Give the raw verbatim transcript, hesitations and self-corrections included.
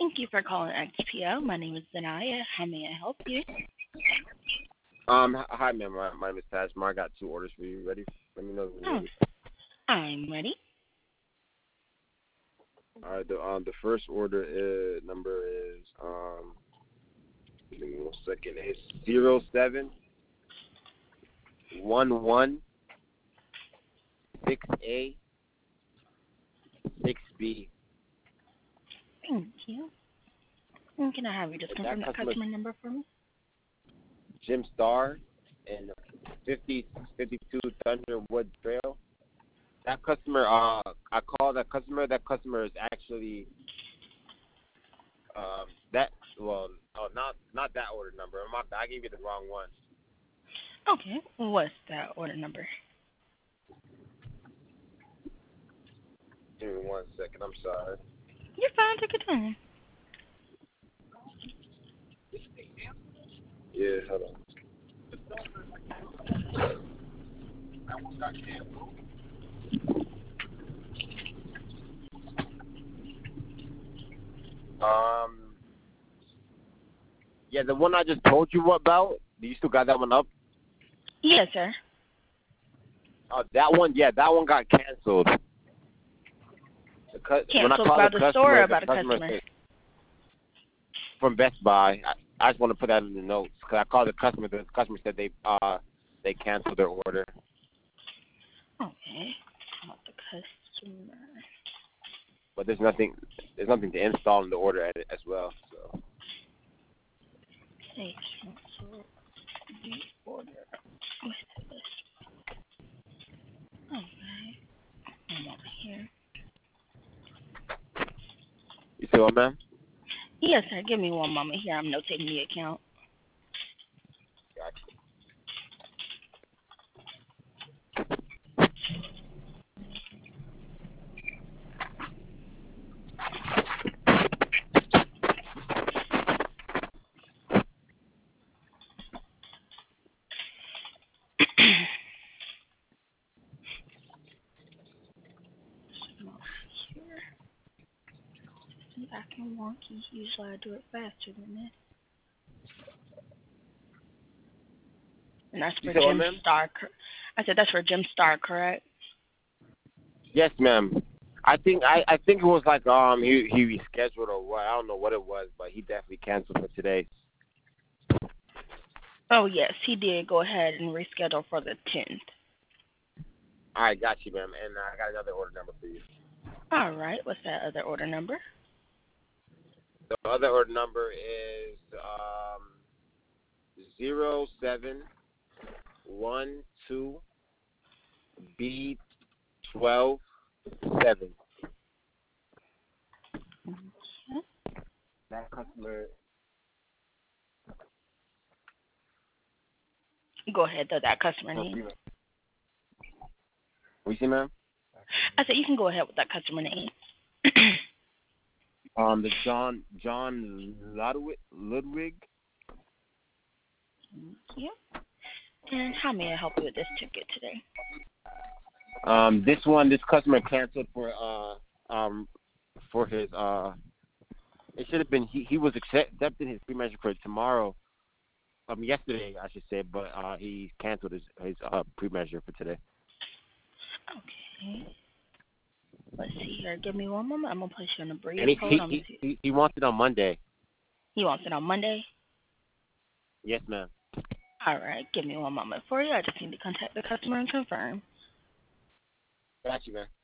Thank you for calling X P O. My name is Zanaya. How may I help you? Um, h- hi, ma'am. My, my name is Tajma. I got two orders for you. Ready? Let me know when you're Oh, ready. I'm ready. All right. The um the first order is, number is um. Give me one second. It's zero seven one one six A six B. Thank you. And can I have you just That confirm that customer's customer number for me? Jim Star and fifty fifty two Thunderwood Trail. That customer, uh, I called that customer. That customer is actually um that well, oh, not not that order number. My bad, I gave you the wrong one. Okay. What's that order number? Give me one second. I'm sorry. You're fine. Take your time. Yeah, hold on. Um, yeah, the one I just told you about. Do you still got that one up? Yes, sir. Uh, that one, yeah, that one got canceled. The cu- when I Canceled called by the the store or customer, the about a customer customer? said from Best Buy. I, I just want to put that in the notes because I called the customer. The customer said they uh they canceled their order. Okay. Not the customer. But there's nothing there's nothing to install in the order as as well. So They canceled the order with this. Okay. I'm over here. you see what, ma'am? Yes, sir. Give me one moment here. I'm notating the account. Gotcha. Here. Back and wonky. Usually I do it faster than this. And that's You for see what, Jim ma'am? Star. I said that's for Jim Star, correct? Yes, ma'am. I think I, I think it was like um he he rescheduled or what. I don't know what it was, but he definitely canceled for today. Oh, yes, he did go ahead and reschedule for the tenth. All right, got you, ma'am. And uh, I got another order number for you. All right. What's that other order number? The other order number is um zero seven one two B twelve seven. Okay. That customer. Go ahead, though, that customer name. We see, ma'am. I said you can go ahead with that customer name. Um, the John John Ludwig Ludwig. Thank you. And how may I help you with this ticket today? Um, this one, this customer canceled for uh um for his uh. It should have been he he was accept, accepting his pre-measure for tomorrow. Um, yesterday I should say, but uh he canceled his his uh pre-measure for today. Okay. Let's see here. Give me one moment. I'm going to place you on a brief And he hold. he I'm going to he see. he he wants it on Monday. He wants it on Monday? Yes, ma'am. All right. Give me one moment for you. I just need to contact the customer and confirm. Got you, man.